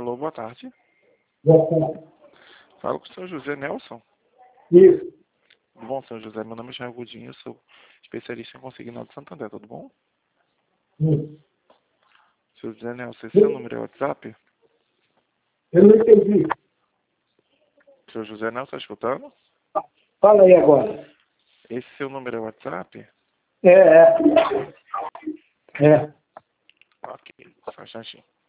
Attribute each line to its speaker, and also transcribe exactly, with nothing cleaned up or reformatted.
Speaker 1: Alô, boa tarde.
Speaker 2: Boa tarde.
Speaker 1: Falo com o senhor José Nelson.
Speaker 2: Isso.
Speaker 1: Tudo bom, senhor José? Meu nome é Jair Godinho, eu sou especialista em consignado de Santander, tudo bom?
Speaker 2: Isso.
Speaker 1: Senhor José Nelson, esse é o número é WhatsApp?
Speaker 2: Eu não entendi.
Speaker 1: Senhor José Nelson, está escutando?
Speaker 2: Fala aí agora.
Speaker 1: Esse seu número é WhatsApp?
Speaker 2: É, é. É.
Speaker 1: Ok, só um instantinho.